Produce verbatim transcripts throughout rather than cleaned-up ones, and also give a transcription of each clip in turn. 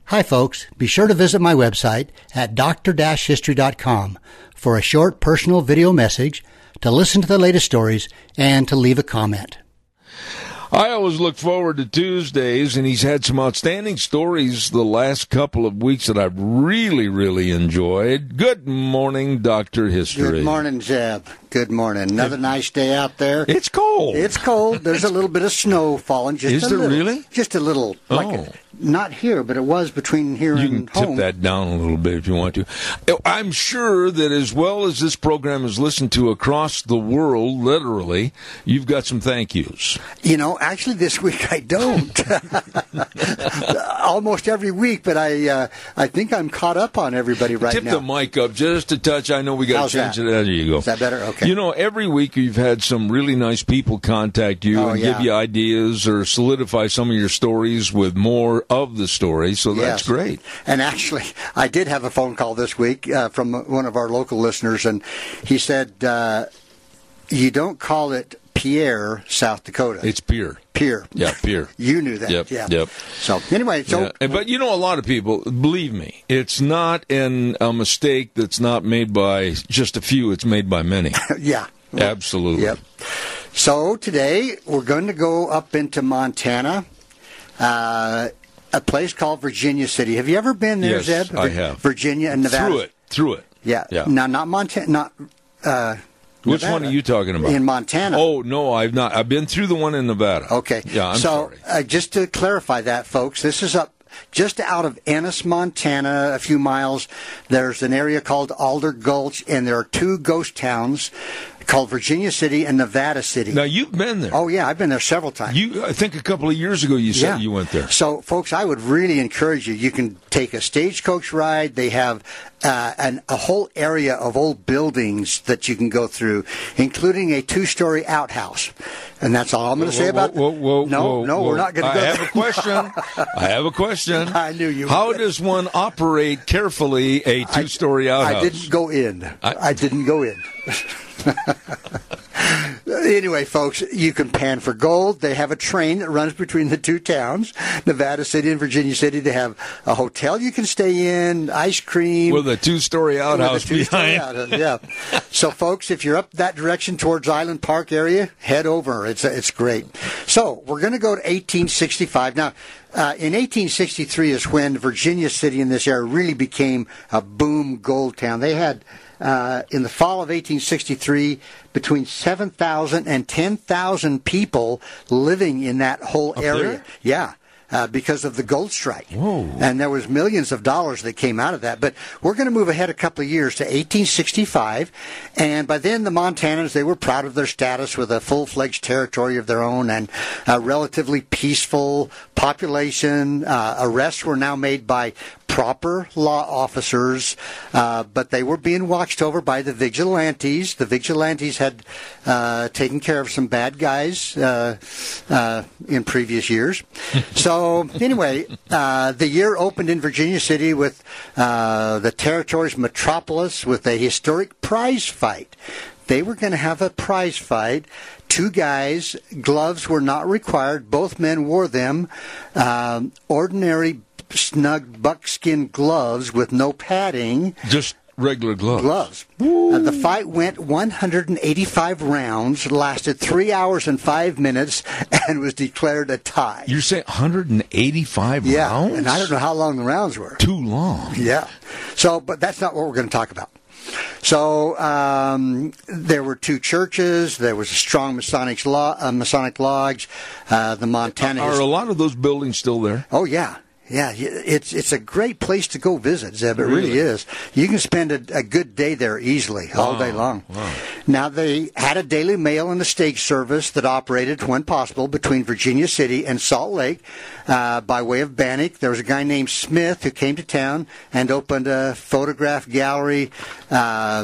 Hi, folks. Be sure to visit my website at d r history dot com for a short personal video message, to listen to the latest stories, and to leave a comment. I always look forward to Tuesdays, and he's had some outstanding stories the last couple of weeks that I've really, really enjoyed. Good morning, Doctor History. Good morning, Zeb. Good morning. Another nice day out there. It's cold. It's cold. There's a little bit of snow falling. Just Is a there little, really? Just a little. Like Oh. a, not here, but it was between here You and can home. tip that down a little bit if you want to. I'm sure that as well as this program is listened to across the world, literally, you've got some thank yous. You know, actually this week I don't. Almost every week, but I uh, I think I'm caught up on everybody right Tip now. the mic up just a touch. I know we got How's to change that? it. There you go. Is that better? Okay. You know, every week you've had some really nice people contact you Oh, and yeah. give you ideas or solidify some of your stories with more of the story, so that's Yes. great. And actually, I did have a phone call this week uh, from one of our local listeners, and he said, uh, you don't call it Pierre, South Dakota. It's Pierre. Pierre. Yeah, Pierre. You knew that. Yep, yeah. yep. So, anyway, so... Yeah. But you know, a lot of people, believe me, it's not an, a mistake that's not made by just a few, it's made by many. yeah. Absolutely. Yep. So, today, we're going to go up into Montana, uh, a place called Virginia City. Have you ever been there, Yes, Zeb? I have. Virginia and Nevada? Through it. Through it. Yeah. Yeah. Now, not Montana, not... Uh, Which Nevada. one are you talking about? In Montana. Oh, no, I've not. I've been through the one in Nevada. Okay. Yeah, I'm so, sorry. Uh, just to clarify that, folks, this is up just out of Ennis, Montana, a few miles. There's an area called Alder Gulch, and there are two ghost towns called Virginia City and Nevada City. Now, you've been there. Oh, yeah, I've been there several times. You, I think a couple of years ago you said Yeah. you went there. So, folks, I would really encourage you. You can take a stagecoach ride. They have uh, an, a whole area of old buildings that you can go through, including a two-story outhouse. And that's all I'm going to say about Whoa, whoa, whoa, No, whoa, no, whoa. we're not going to I go have there. a question. I have a question. I knew you How would. does one operate carefully a two-story outhouse? I didn't go in. I- I, didn't go in. Anyway, folks, you can pan for gold. They have a train that runs between the two towns, Nevada City and Virginia City. They have a hotel you can stay in, ice cream. With a two-story outhouse With a two-story behind. outhouse, yeah. So, folks, if you're up that direction towards Island Park area, head over. It's it's great. So, we're going to go to eighteen sixty-five. Now, uh, in eighteen sixty-three is when Virginia City in this area really became a boom gold town. They had... Uh, in the fall of eighteen sixty-three, between seven thousand and ten thousand people living in that whole Up area. there? Yeah, uh, because of the gold strike. Whoa. And there was millions of dollars that came out of that. But we're going to move ahead a couple of years to eighteen sixty-five. And by then, the Montanans, they were proud of their status with a full-fledged territory of their own and a relatively peaceful population. Uh, arrests were now made by proper law officers, uh, but they were being watched over by the vigilantes. The vigilantes had uh, taken care of some bad guys uh, uh, in previous years. So anyway, uh, the year opened in Virginia City with uh, the territory's metropolis with a historic prize fight. They were going to have a prize fight. Two guys, gloves were not required. Both men wore them. Um, ordinary snug buckskin gloves with no padding. Just regular gloves. Gloves. Uh, the fight went one hundred eighty-five rounds, lasted three hours and five minutes, and was declared a tie. You're saying one hundred eighty-five yeah, rounds? and I don't know how long the rounds were. Too long. Yeah. So, but that's not what we're going to talk about. So um, there were two churches. There was a strong Masonic, lo- uh, Masonic lodge. Uh, the Montana. Are His- a lot of those buildings still there? oh yeah. Yeah, it's it's a great place to go visit, Zeb. It really, Really? is. You can spend a, a good day there easily, all Wow, day long. wow. Now, they had a daily mail and a stage service that operated, when possible, between Virginia City and Salt Lake uh, by way of Bannock. There was a guy named Smith who came to town and opened a photograph gallery. Uh,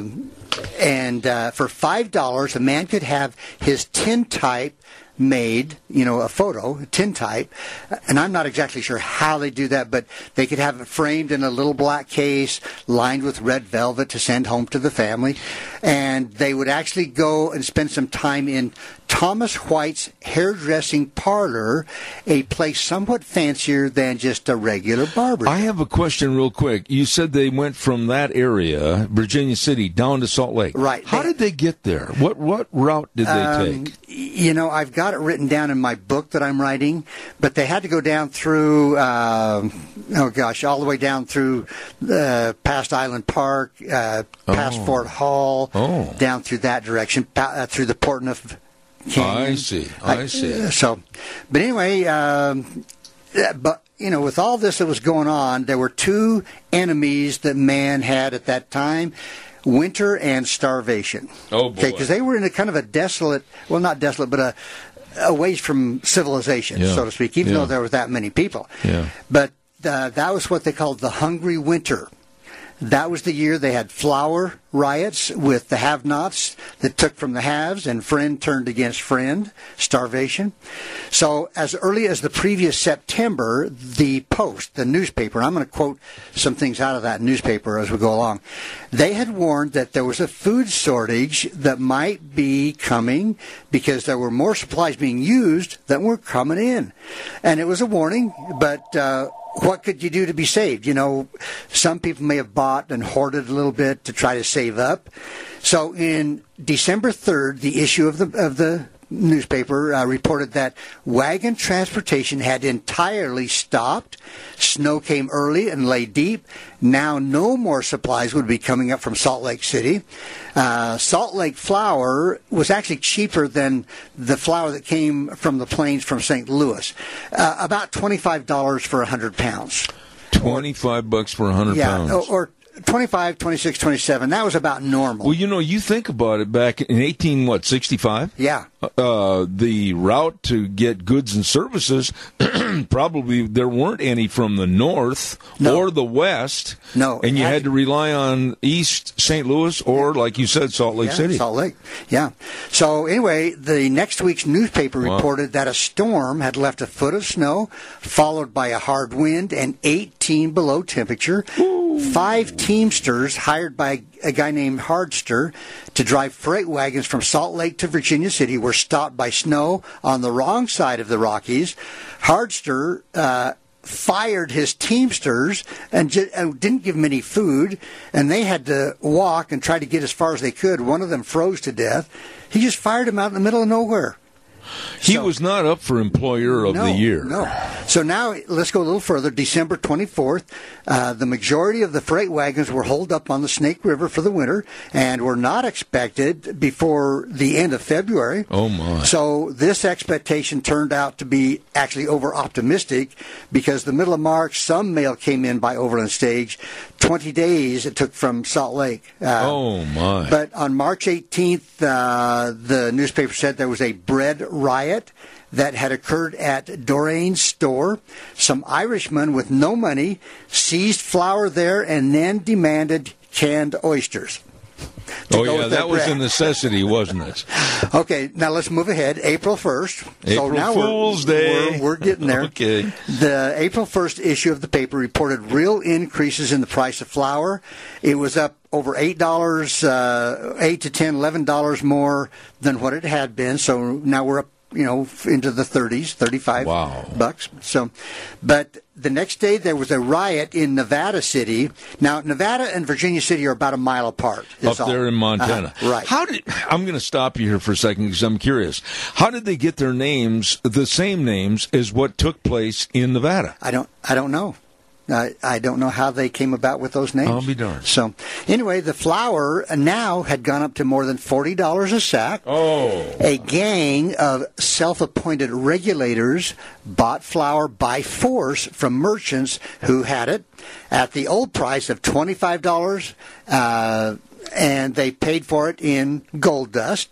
and uh, for five dollars, a man could have his tintype made, you know, a photo, tintype, and I'm not exactly sure how they do that, but they could have it framed in a little black case, lined with red velvet to send home to the family, and they would actually go and spend some time in Thomas White's Hairdressing Parlor, a place somewhat fancier than just a regular barber. I have a question real quick. You said they went from that area, Virginia City, down to Salt Lake. Right. How they, did they get there? What what route did they um, take? You know, I've got it written down in my book that I'm writing, but they had to go down through, uh, oh gosh, all the way down through uh, past Island Park, uh, past oh. Fort Hall, oh. down through that direction, pa- uh, through the Portneuf Canyon. I see, I, I see. Uh, so, but anyway, um, but you know, with all this that was going on, there were two enemies that man had at that time. Winter and starvation. Oh, boy. Okay, because they were in a kind of a desolate, well, not desolate, but a, a ways from civilization, yeah. so to speak, even yeah. though there were that many people. Yeah. But uh, that was what they called the Hungry Winter. That was the year they had flour riots with the have-nots that took from the haves, and friend turned against friend, starvation. So as early as the previous September, the Post, the newspaper, and I'm going to quote some things out of that newspaper as we go along, they had warned that there was a food shortage that might be coming because there were more supplies being used than were coming in. And it was a warning, but... Uh, what could you do to be saved? You know, some people may have bought and hoarded a little bit to try to save up. So in December third, the issue of the of the newspaper uh, reported that wagon transportation had entirely stopped. Snow came early and lay deep. Now no more supplies would be coming up from Salt Lake City. Uh, Salt Lake flour was actually cheaper than the flour that came from the plains from Saint Louis. Uh, about twenty-five dollars for one hundred pounds. twenty-five bucks for one hundred yeah, pounds. Or, or twenty-five, twenty-six, twenty-seven. That was about normal. Well, you know, you think about it back in eighteen, what, sixty-five? Yeah. Uh, the route to get goods and services, probably there weren't any from the north no. or the west. No. And you had, had to rely on East Saint Louis or, like you said, Salt Lake yeah, City. Salt Lake, yeah. So anyway, the next week's newspaper wow. reported that a storm had left a foot of snow, followed by a hard wind and eighteen below temperature. Ooh. Five Teamsters hired by a guy named Hardster to drive freight wagons from Salt Lake to Virginia City were stopped by snow on the wrong side of the Rockies. Hardster uh, fired his Teamsters and, j- and didn't give them any food, and they had to walk and try to get as far as they could. One of them froze to death. He just fired him out in the middle of nowhere. He so, was not up for Employer of no, the Year. No. So now let's go a little further. December twenty-fourth, uh, the majority of the freight wagons were holed up on the Snake River for the winter and were not expected before the end of February. Oh, my. So this expectation turned out to be actually over-optimistic because the middle of March, some mail came in by overland stage. twenty days it took from Salt Lake. Uh, oh, my. But on March eighteenth, uh, the newspaper said there was a bread riot that had occurred at Dorane's store. Some Irishmen with no money seized flour there and then demanded canned oysters. Oh, yeah, that was a necessity, wasn't it? Okay, now let's move ahead. April first. April so now Fool's we're, Day. We're, we're getting there. Okay. The April first issue of the paper reported real increases in the price of flour. It was up over eight dollars, uh, eight to ten, eleven dollars more than what it had been. So now we're up, you know, into the thirties, thirty-five wow. bucks. So, but the next day there was a riot in Nevada City. Now, Nevada and Virginia City are about a mile apart. Up all. there in Montana. Uh-huh. Right. How did, I'm going to stop you here for a second because I'm curious. How did they get their names, the same names as what took place in Nevada? I don't, I don't know. I, I don't know how they came about with those names. I'll be darned. So, anyway, the flour now had gone up to more than forty dollars a sack. Oh. A gang of self-appointed regulators bought flour by force from merchants who had it at the old price of twenty-five dollars, uh, and they paid for it in gold dust.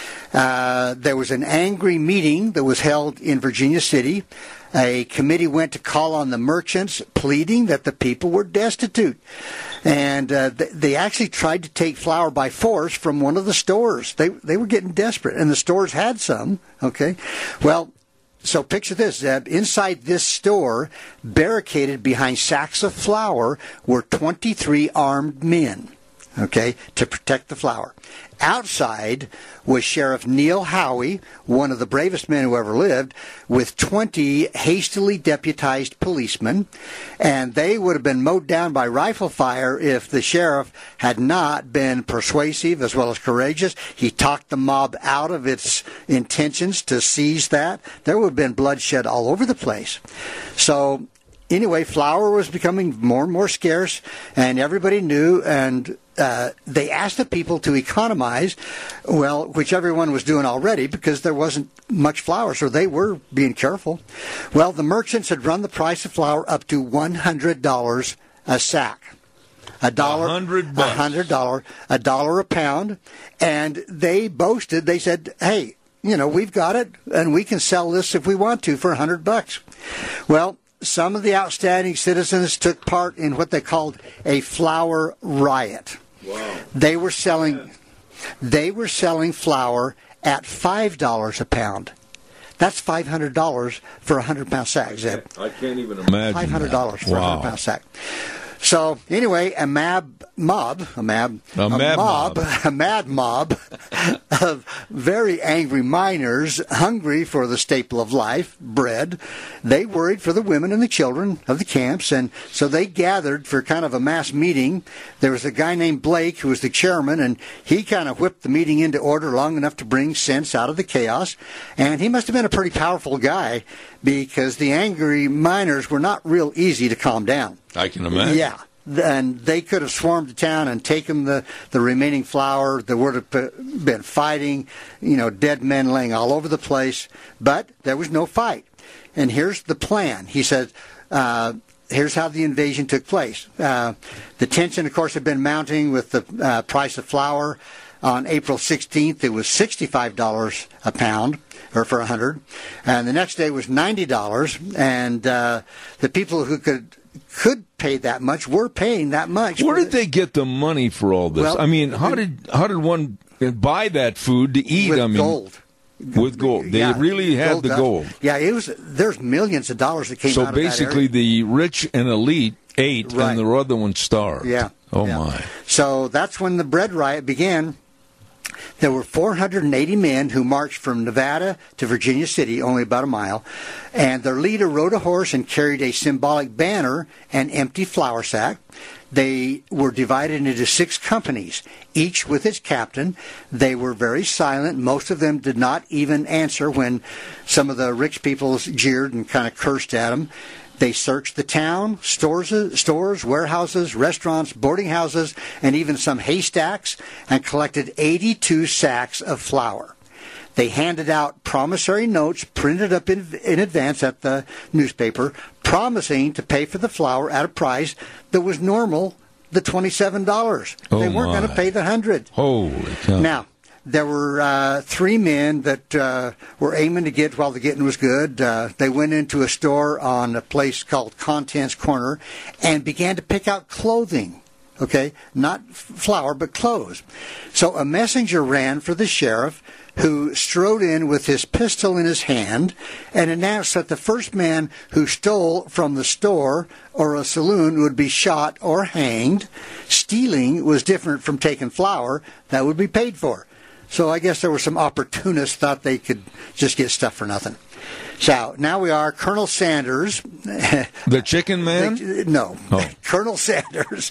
Uh, there was an angry meeting that was held in Virginia City. A committee went to call on the merchants, pleading that the people were destitute. And uh, th- they actually tried to take flour by force from one of the stores. They they were getting desperate, and the stores had some. Okay, well, so picture this, Zeb. Inside this store, barricaded behind sacks of flour, were twenty-three armed men. okay, to protect the flour. Outside was Sheriff Neil Howey, one of the bravest men who ever lived, with twenty hastily deputized policemen, and they would have been mowed down by rifle fire if the sheriff had not been persuasive as well as courageous. He talked the mob out of its intentions to seize that. There would have been bloodshed all over the place. So anyway, flour was becoming more and more scarce, and everybody knew, and uh, they asked the people to economize, well, which everyone was doing already because there wasn't much flour, so they were being careful. Well, the merchants had run the price of flour up to one hundred dollars a sack. A dollar, a hundred dollar, a dollar a pound, and they boasted. They said, "Hey, you know, we've got it, and we can sell this if we want to for a hundred bucks." Well, some of the outstanding citizens took part in what they called a flour riot. Wow. They were selling, they were selling flour at five dollars a pound. That's five hundred dollars for a hundred pound sack, Zeb. I can't even imagine. Five hundred dollars for wow. a hundred pound sack. So anyway, a mab mob, a mab, a, a mad mob, mob, a mad mob of very angry miners, hungry for the staple of life, bread. They worried for the women and the children of the camps, and so they gathered for kind of a mass meeting. There was a guy named Blake who was the chairman, and he kind of whipped the meeting into order long enough to bring sense out of the chaos. And he must have been a pretty powerful guy because the angry miners were not real easy to calm down. I can imagine. Yeah. And they could have swarmed the town and taken the, the remaining flour. There would have been fighting, you know, dead men laying all over the place. But there was no fight. And here's the plan. He said, uh, here's how the invasion took place. Uh, the tension, of course, had been mounting with the uh, price of flour. On April sixteenth, it was sixty-five dollars a pound, or for one hundred. And the next day was ninety dollars. And uh, the people who could... could pay that much, were paying that much. Where did they get the money for all this? Well, I mean, how did how did one buy that food to eat? With I mean, gold. With gold. They yeah, really had gold the dust. gold. Yeah, it was. There's millions of dollars that came so out of that basically, area. the rich and elite ate, Right. and the other ones starved. Yeah. Oh, yeah. my. So that's when the bread riot began. There were four hundred eighty men who marched from Nevada to Virginia City, only about a mile, and their leader rode a horse and carried a symbolic banner and empty flour sack. They were divided into six companies, each with its captain. They were very silent. Most of them did not even answer when some of the rich people jeered and kind of cursed at them. They searched the town, stores, stores, warehouses, restaurants, boarding houses, and even some haystacks, and collected eighty-two sacks of flour. They handed out promissory notes printed up in, in advance at the newspaper, promising to pay for the flour at a price that was normal, the twenty-seven dollars. Oh they weren't my. going to pay the one hundred dollars. Holy cow. Now, there were uh, three men that uh, were aiming to get while the getting was good. Uh, they went into a store on a place called Contents Corner and began to pick out clothing. Okay, not f- flour, but clothes. So a messenger ran for the sheriff, who strode in with his pistol in his hand and announced that the first man who stole from the store or a saloon would be shot or hanged. Stealing was different from taking flour that would be paid for. So I guess there were some opportunists thought they could just get stuff for nothing. So now we are Colonel Sanders. The chicken man? The, no. Oh. Colonel Sanders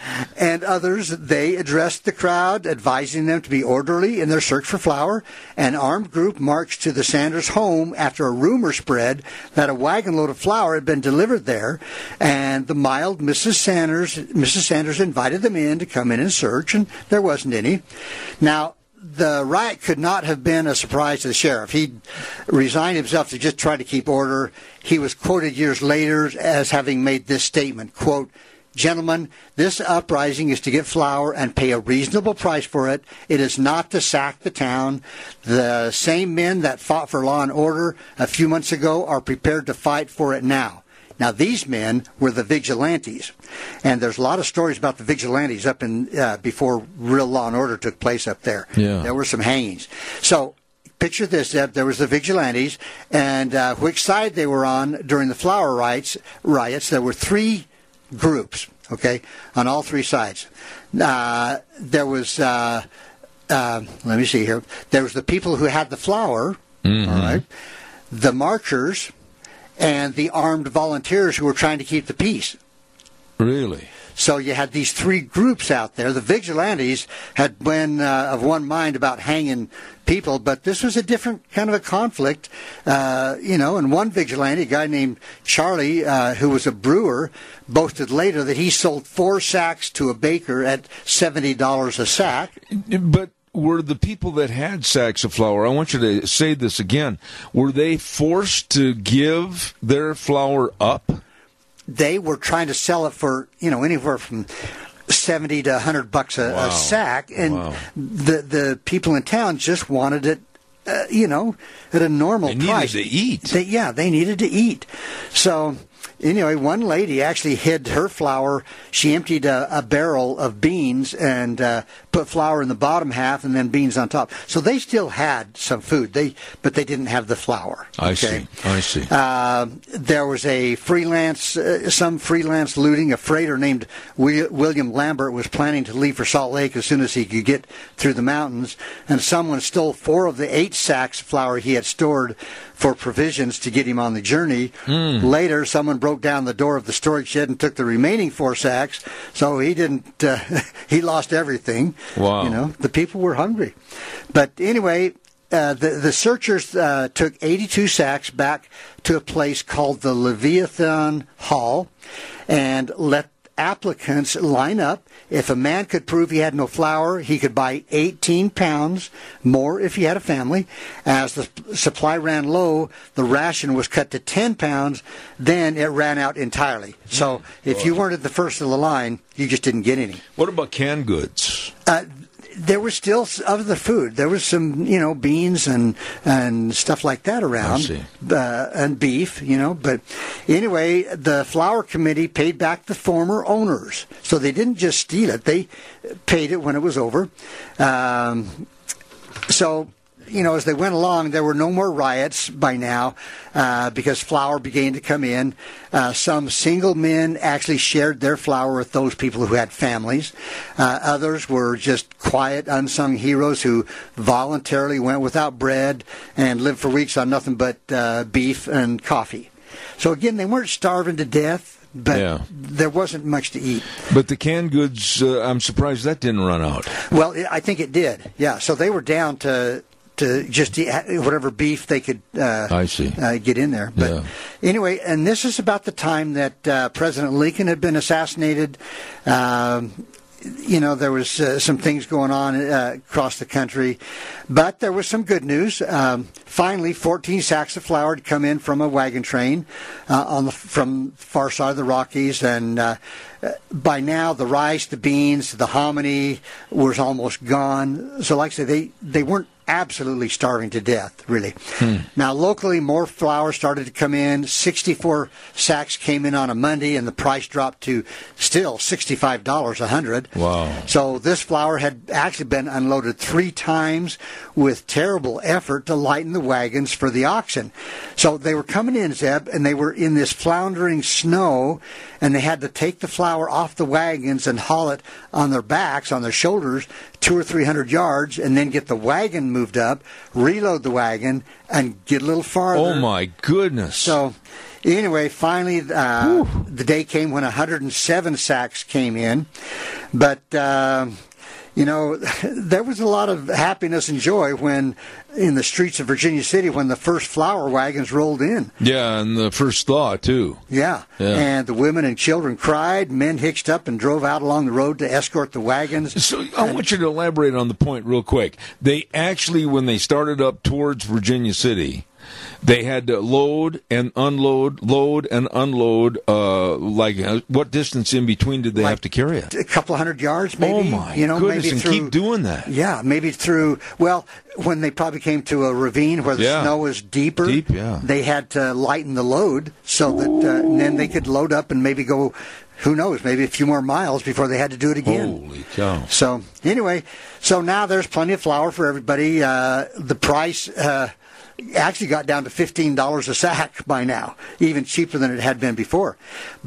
and others, they addressed the crowd, advising them to be orderly in their search for flour. An armed group marched to the Sanders home after a rumor spread that a wagon load of flour had been delivered there, and the mild Missus Sanders, Missus Sanders invited them in to come in and search, and there wasn't any. Now, the riot could not have been a surprise to the sheriff. He resigned himself to just try to keep order. He was quoted years later as having made this statement, quote, "Gentlemen, this uprising is to get flour and pay a reasonable price for it. It is not to sack the town. The same men that fought for law and order a few months ago are prepared to fight for it now." Now, these men were the vigilantes, and there's a lot of stories about the vigilantes up in uh, before real law and order took place up there. Yeah. There were some hangings. So picture this, Deb. There was the vigilantes, and uh, which side they were on during the flour riots, riots, there were three groups, okay, on all three sides. Uh, there was, uh, uh, let me see here, there was the people who had the flour, mm-hmm. all right, the marchers, and the armed volunteers who were trying to keep the peace. Really? So you had these three groups out there. The vigilantes had been uh, of one mind about hanging people, but this was a different kind of a conflict. Uh, you know, and one vigilante, a guy named Charlie, uh, who was a brewer, boasted later that he sold four sacks to a baker at seventy dollars a sack. But were the people that had sacks of flour, I want you to say this again, were they forced to give their flour up? They were trying to sell it for, you know, anywhere from seventy to a hundred bucks a, wow. a sack, and wow. the the people in town just wanted it, uh, you know, at a normal they price. They needed to eat. They, yeah, they needed to eat. So anyway, one lady actually hid her flour. She emptied a, a barrel of beans and uh, put flour in the bottom half and then beans on top. So they still had some food, They, but they didn't have the flour. I okay? see. I see. Uh, there was a freelance, uh, some freelance looting. A freighter named William Lambert was planning to leave for Salt Lake as soon as he could get through the mountains, and someone stole four of the eight sacks of flour he had stored for provisions to get him on the journey. Mm. Later, someone broke down the door of the storage shed and took the remaining four sacks, so he didn't, uh, he lost everything. Wow. You know, the people were hungry. But anyway, uh, the, the searchers uh, took eighty-two sacks back to a place called the Leviathan Hall and let applicants line up. If a man could prove he had no flour, he could buy eighteen pounds more if he had a family. As the supply ran low, the ration was cut to ten pounds. Then it ran out entirely. So if you weren't at the first of the line, you just didn't get any. What about canned goods? Uh, there was still other food. There was some, you know, beans and and stuff like that around, I see. Uh, and beef, you know. But anyway, the flour committee paid back the former owners, so they didn't just steal it; they paid it when it was over. Um, so. You know, as they went along, there were no more riots by now uh, because flour began to come in. Uh, some single men actually shared their flour with those people who had families. Uh, others were just quiet, unsung heroes who voluntarily went without bread and lived for weeks on nothing but uh, beef and coffee. So again, they weren't starving to death, but yeah. there wasn't much to eat. But the canned goods, uh, I'm surprised that didn't run out. Well, I think it did, yeah. So they were down to... to just eat whatever beef they could uh, I see. Uh, get in there. But yeah. anyway, and this is about the time that uh, President Lincoln had been assassinated. Um, you know, there was uh, some things going on uh, across the country. But there was some good news. Um, finally, fourteen sacks of flour had come in from a wagon train uh, on the from the far side of the Rockies. And uh, by now, the rice, the beans, the hominy was almost gone. So like I said, they, they weren't absolutely starving to death, really. Hmm. Now, locally, more flour started to come in. sixty-four sacks came in on a Monday, and the price dropped to still sixty-five dollars a hundred. Wow. So this flour had actually been unloaded three times with terrible effort to lighten the wagons for the auction. So they were coming in, Zeb, and they were in this floundering snow, and they had to take the flour off the wagons and haul it on their backs, on their shoulders, two or three hundred yards, and then get the wagon moved up, reload the wagon, and get a little farther. Oh, my goodness. So anyway, finally, uh, the day came when one hundred seven sacks came in. But, uh, you know, there was a lot of happiness and joy when, in the streets of Virginia City, when the first flour wagons rolled in. Yeah, and the first thaw, too. Yeah. yeah. And the women and children cried. Men hitched up and drove out along the road to escort the wagons. So I want you to elaborate on the point real quick. They actually, when they started up towards Virginia City, they had to load and unload, load and unload. Uh, like, uh, what distance in between did they like have to carry it? A couple hundred yards, maybe. Oh my you know, goodness! Maybe and through, keep doing that. Yeah, maybe through. Well, when they probably came to a ravine where the yeah. snow was deeper, Deep, yeah. they had to lighten the load so that uh, and then they could load up and maybe go. Who knows? Maybe a few more miles before they had to do it again. Holy cow! So anyway, so now there's plenty of flour for everybody. Uh, the price. Uh, actually got down to fifteen dollars a sack by now, even cheaper than it had been before. But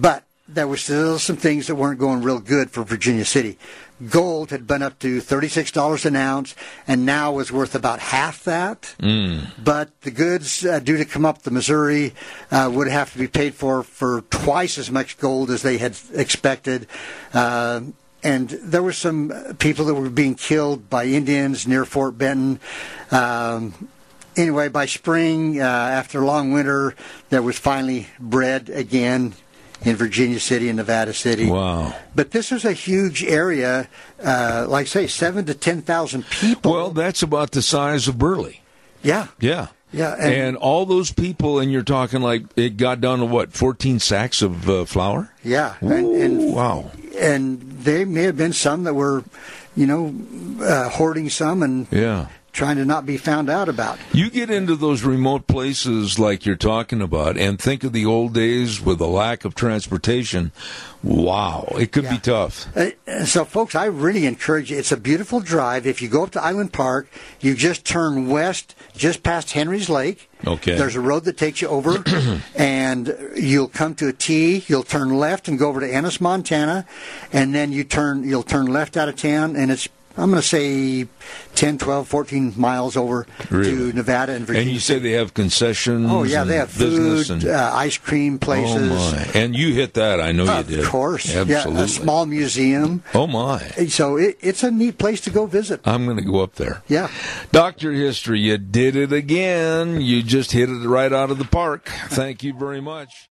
there were still some things that weren't going real good for Virginia City. Gold had been up to thirty-six dollars an ounce, and now was worth about half that. Mm. But the goods, uh, due to come up the Missouri, uh, would have to be paid for for twice as much gold as they had expected. Uh, and there were some people that were being killed by Indians near Fort Benton. Um, anyway, by spring, uh, after a long winter, there was finally bread again in Virginia City and Nevada City. Wow. But this is a huge area, uh, like say, seven to ten thousand people. Well, that's about the size of Burley. Yeah. Yeah. Yeah. And, And, all those people, and you're talking like it got down to what, fourteen sacks of uh, flour? yeah. Ooh, And, and, wow. and there may have been some that were, you know, uh, hoarding some and Yeah. trying to not be found out about. You get into those remote places like you're talking about and think of the old days with the lack of transportation. Wow, it could Yeah. be tough. Uh, so, folks, I really encourage you. It's a beautiful drive. If you go up to Island Park, you just turn west just past Henry's Lake. Okay. There's a road that takes you over, and you'll come to a T. You'll turn left and go over to Ennis, Montana, and then you turn. You'll turn left out of town, and it's, I'm going to say, ten, twelve, fourteen miles over Really? to Nevada and Virginia. And you say they have concessions. Oh, yeah, and they have business food, and, uh, ice cream places. Oh my! And you hit that. I know Of you did. course. Absolutely. Yeah, a small museum. Oh my! So it, it's a neat place to go visit. I'm going to go up there. Yeah. Doctor History, you did it again. You just hit it right out of the park. Thank you very much.